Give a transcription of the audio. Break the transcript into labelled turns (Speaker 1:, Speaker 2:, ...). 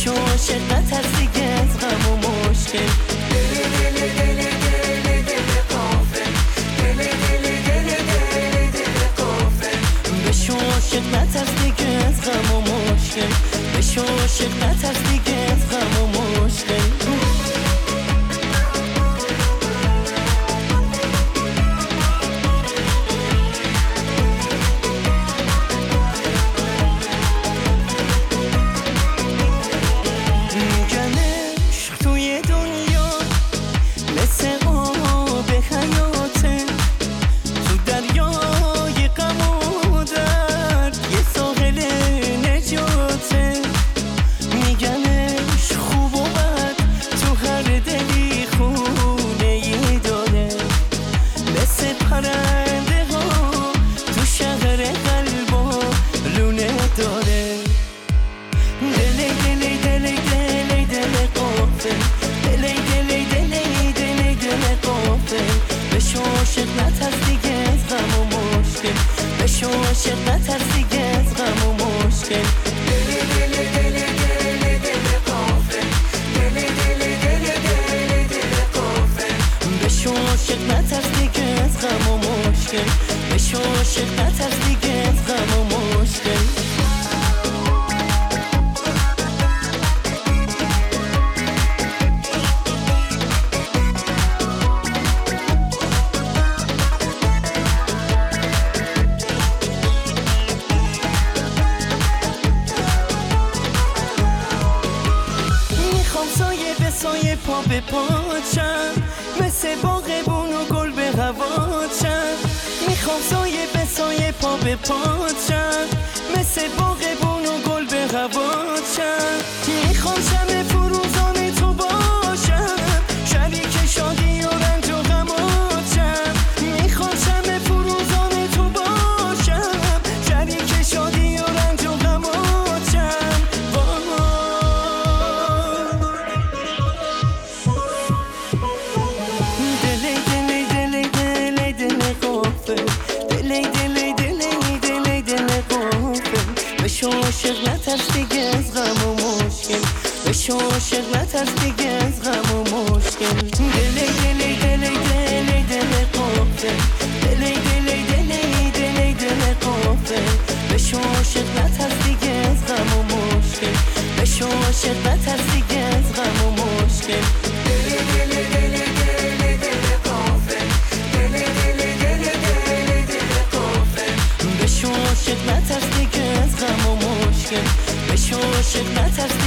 Speaker 1: بشو عاشق نترس دیگه از غم و مشکل. دل دل دل دل دل غافل، دل دل دل دل دل غافل. بشو عاشق نترس دیگه از غم و مشکل، بشو عاشق نترس دیگه از غم و مشکل. بشو عاشق نترس دیگه از غم و مشکل. دل دل دل دل دل غافل، دل دل دل دل دل غافل. بشو عاشق نترس دیگه از غم و مشکل، بشو عاشق نترس دیگه از غم و مشکل. سایه پا به پاچم، مثل باغبون و گل به هواچم. میخوام سایه به سایه پا به پاچم، مثل باغبون و گل به هواچم. میخوام شب فروزان تو باشم، شریک شادی و رنج و غماچم. میخوام شب فروزان تو باشم، شریک شادی و رنج و غماچم. بشو عاشق نترس دیگه از غم و مشکل، بشو عاشق نترس دیگه از غم و مشکل. دل دل دل دل دل غافل، دل دل دل دل دل غافل. بشو عاشق نترس دیگه از غم و مشکل، بشو عاشق نترس دیگه از غم و مشکل. دل دل دل دل دل غافل، دل دل دل دل دل غافل. بشو عاشق نترس دیگه از غم و مشکل، بشو عاشق نترس